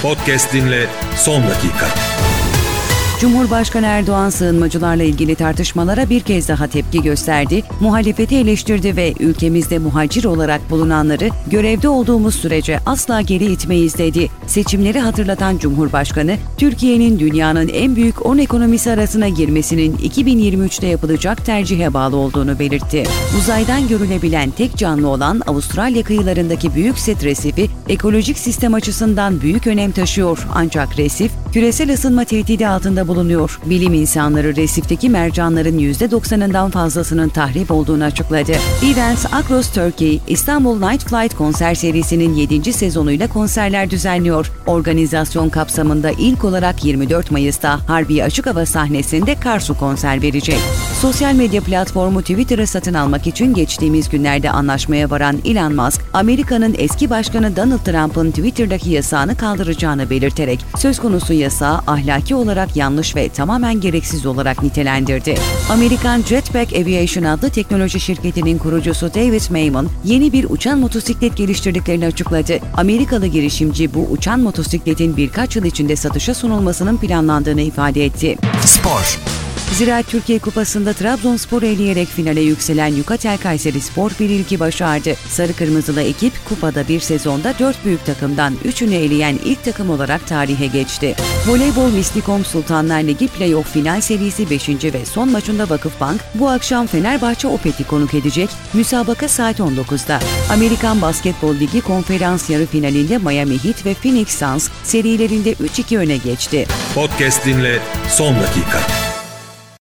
Podcast dinle son dakika. Cumhurbaşkanı Erdoğan sığınmacılarla ilgili tartışmalara bir kez daha tepki gösterdi, muhalefeti eleştirdi ve ülkemizde muhacir olarak bulunanları görevde olduğumuz sürece asla geri itmeyiz dedi. Seçimleri hatırlatan Cumhurbaşkanı, Türkiye'nin dünyanın en büyük 10 ekonomisi arasına girmesinin 2023'te yapılacak tercihe bağlı olduğunu belirtti. Uzaydan görülebilen tek canlı olan Avustralya kıyılarındaki Büyük Set Resifi, ekolojik sistem açısından büyük önem taşıyor ancak resif, küresel ısınma tehdidi altında bulunuyor. Bilim insanları resifteki mercanların %90'ından fazlasının tahrip olduğunu açıkladı. Events Across Turkey, İstanbul Night Flight konser serisinin 7. sezonuyla konserler düzenliyor. Organizasyon kapsamında ilk olarak 24 Mayıs'ta Harbiye Açık Hava sahnesinde Karsu konser verecek. Sosyal medya platformu Twitter'ı satın almak için geçtiğimiz günlerde anlaşmaya varan Elon Musk, Amerika'nın eski başkanı Donald Trump'ın Twitter'daki yasağını kaldıracağını belirterek söz konusu yasağı ahlaki olarak yanlış ve tamamen gereksiz olarak nitelendirdi. Amerikan Jetpack Aviation adlı teknoloji şirketinin kurucusu David Maymon, yeni bir uçan motosiklet geliştirdiklerini açıkladı. Amerikalı girişimci bu uçan motosikletin birkaç yıl içinde satışa sunulmasının planlandığını ifade etti. Spor. Ziraat Türkiye Kupası'nda Trabzonspor'u eleyerek finale yükselen Yukatel Kayserispor 1-2 başardı. Sarı Kırmızılı ekip kupada bir sezonda 4 büyük takımdan 3'ünü eleyen ilk takım olarak tarihe geçti. Voleybol Mislikom Sultanlar Ligi Playoff final serisi 5. ve son maçında Vakıfbank bu akşam Fenerbahçe Opet'i konuk edecek. Müsabaka saat 19'da. Amerikan Basketbol Ligi konferans yarı finalinde Miami Heat ve Phoenix Suns serilerinde 3-2 öne geçti. Podcast dinle son dakika.